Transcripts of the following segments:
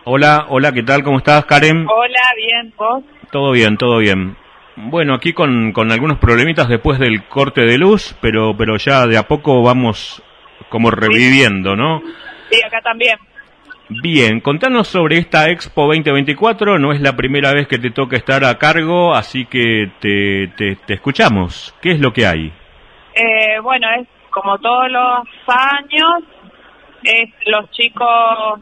Hola, hola, ¿qué tal? ¿Cómo estás, Karen? Hola, bien, ¿vos? Todo bien, todo bien. Bueno, aquí con algunos problemitas después del corte de luz, pero ya de a poco vamos como reviviendo, ¿no? Sí, acá también. Bien, contanos sobre esta Expo 2024, no es la primera vez que te toca estar a cargo, así que te escuchamos. ¿Qué es lo que hay? Bueno, es como todos los años, es los chicos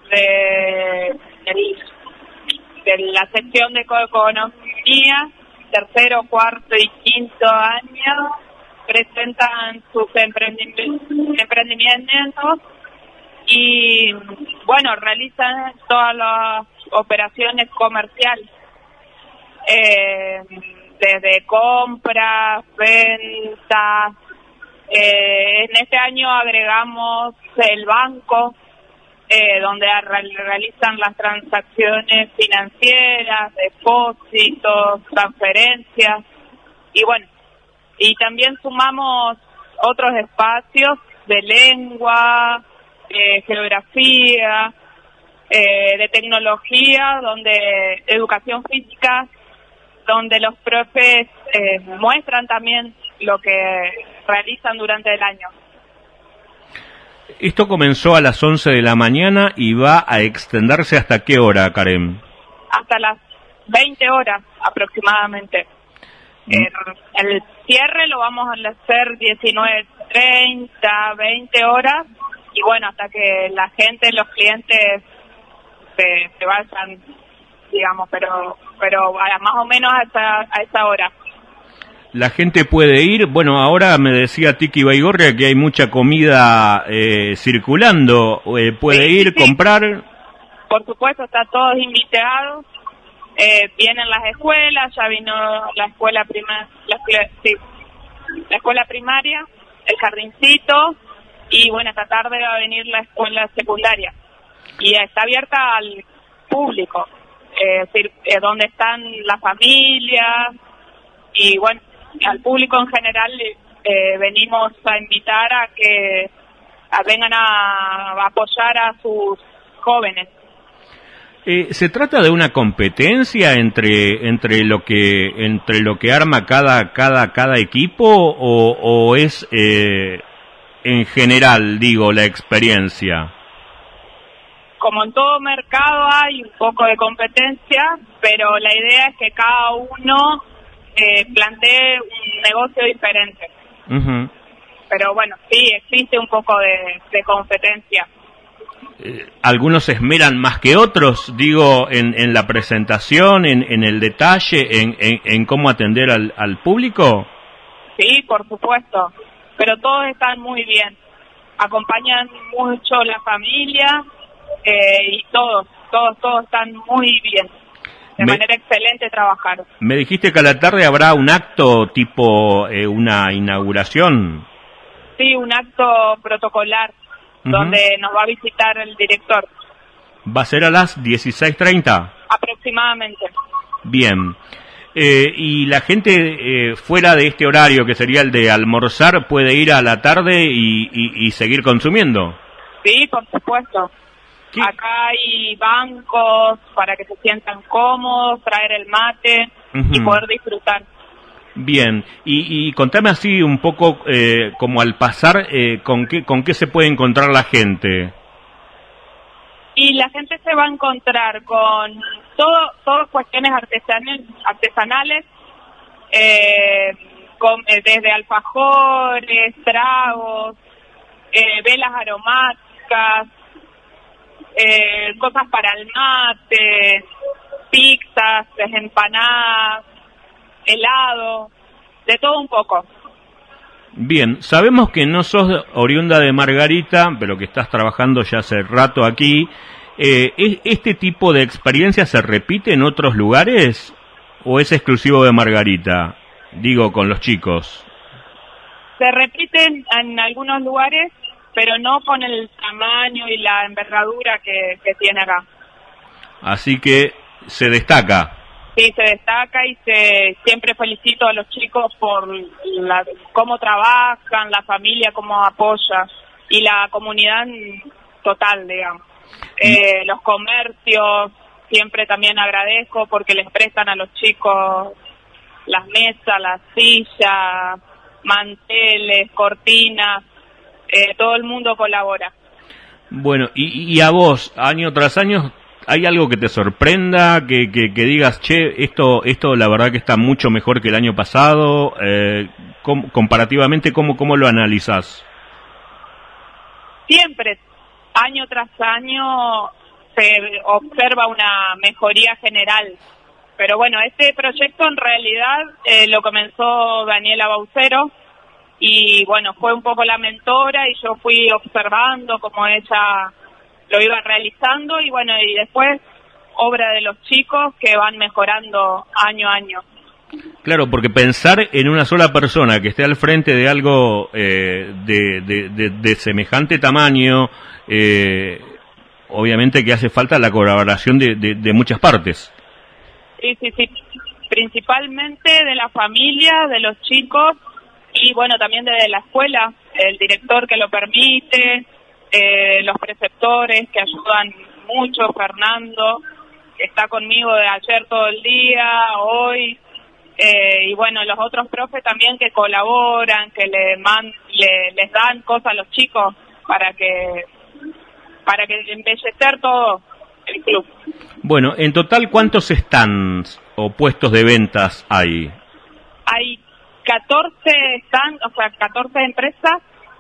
de la sección de economía, tercero, cuarto y quinto año, presentan sus emprendimientos y, bueno, realizan todas las operaciones comerciales, desde compras, ventas. En este año agregamos el banco, donde realizan las transacciones financieras, depósitos, transferencias, y bueno, y también sumamos otros espacios de lengua, geografía, de tecnología, donde educación física, donde los profes muestran también lo que realizan durante el año. Esto comenzó a las 11 de la mañana y va a extenderse ¿hasta qué hora, Karen? Hasta las 20 horas aproximadamente. El cierre lo vamos a hacer 19:30, 20 horas, y bueno, hasta que la gente, los clientes se vayan, digamos, pero más o menos a esa hora. La gente puede ir, bueno, ahora me decía Tiki Baigorria que hay mucha comida circulando, puede sí, ir, sí. Comprar. Por supuesto, están todos invitados, vienen las escuelas, ya vino la escuela la escuela primaria, el jardincito, y bueno, esta tarde va a venir la escuela secundaria, y está abierta al público, donde están las familias, y bueno, al público en general venimos a invitar a que vengan a apoyar a sus jóvenes. ¿Se trata de una competencia entre lo que arma cada equipo o es en general, digo, la experiencia? Como en todo mercado hay un poco de competencia, pero la idea es que cada uno plantee un negocio diferente. Uh-huh. Pero bueno, sí, existe un poco de competencia. ¿Algunos se esmeran más que otros, digo, en la presentación, en el detalle, en cómo atender al público? Sí, por supuesto, pero todos están muy bien. Acompañan mucho la familia, y todos están muy bien. De manera excelente trabajar. Me dijiste que a la tarde habrá un acto tipo una inauguración. Sí, un acto protocolar, donde nos va a visitar el director. ¿Va a ser a las 16:30? Aproximadamente. Bien. ¿Y la gente fuera de este horario, que sería el de almorzar, puede ir a la tarde y seguir consumiendo? Sí, por supuesto. ¿Qué? Acá hay bancos para que se sientan cómodos, traer el mate y poder disfrutar. Bien, y contame así un poco, como al pasar, ¿con qué se puede encontrar la gente? Y la gente se va a encontrar con todas cuestiones artesanales, desde alfajores, tragos, velas aromáticas, cosas para el mate, pizzas, empanadas, helado, de todo un poco. Bien, sabemos que no sos oriunda de Margarita, pero que estás trabajando ya hace rato aquí. ¿Este tipo de experiencia se repite en otros lugares o es exclusivo de Margarita? Digo, con los chicos. Se repiten en algunos lugares, pero no con el tamaño y la envergadura que tiene acá. Así que se destaca. Sí, se destaca y siempre felicito a los chicos por cómo trabajan, la familia cómo apoya y la comunidad total, digamos. Los comercios, siempre también agradezco porque les prestan a los chicos las mesas, las sillas, manteles, cortinas, todo el mundo colabora. Bueno, y a vos, año tras año, ¿hay algo que te sorprenda, que digas, che, esto la verdad que está mucho mejor que el año pasado? Comparativamente, ¿cómo lo analizás? Siempre, año tras año, se observa una mejoría general. Pero bueno, este proyecto en realidad lo comenzó Daniela Baucero y bueno, fue un poco la mentora y yo fui observando cómo ella lo iba realizando y bueno, y después obra de los chicos que van mejorando año a año. Claro, porque pensar en una sola persona que esté al frente de algo de semejante tamaño, obviamente que hace falta la colaboración de muchas partes. Sí, principalmente de la familia, de los chicos y bueno, también de la escuela, el director que lo permite, los preceptores que ayudan mucho, Fernando, que está conmigo de ayer todo el día, hoy, y bueno, los otros profes también que colaboran, que les dan cosas a los chicos para que embellecer todo el club. Bueno, en total, ¿cuántos stands o puestos de ventas hay? Hay 14 stands, o sea, 14 empresas,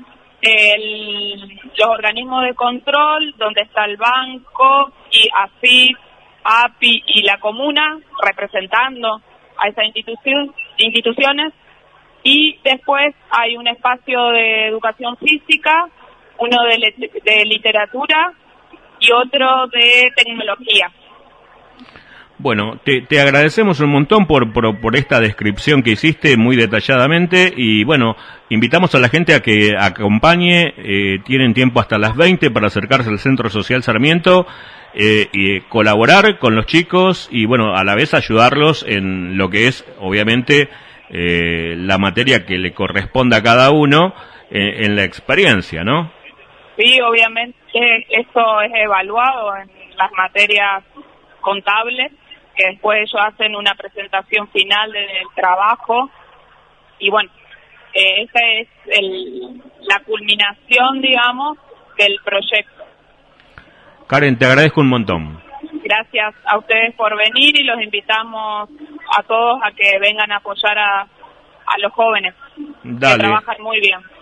los organismos de control, donde está el banco, y AFIP, API y la comuna, representando a esas instituciones, y después hay un espacio de educación física, uno de literatura y otro de tecnología. Bueno, te agradecemos un montón por esta descripción que hiciste muy detalladamente y bueno, invitamos a la gente a que acompañe, tienen tiempo hasta las 20 para acercarse al Centro Social Sarmiento y colaborar con los chicos y bueno, a la vez ayudarlos en lo que es obviamente la materia que le corresponda a cada uno en la experiencia, ¿no? Sí, obviamente esto es evaluado en las materias contables, que después ellos hacen una presentación final del trabajo y bueno, esa es la culminación, digamos, del proyecto. Karen, te agradezco un montón. Gracias a ustedes por venir y los invitamos a todos a que vengan a apoyar a los jóvenes. Dale. Que trabajan muy bien.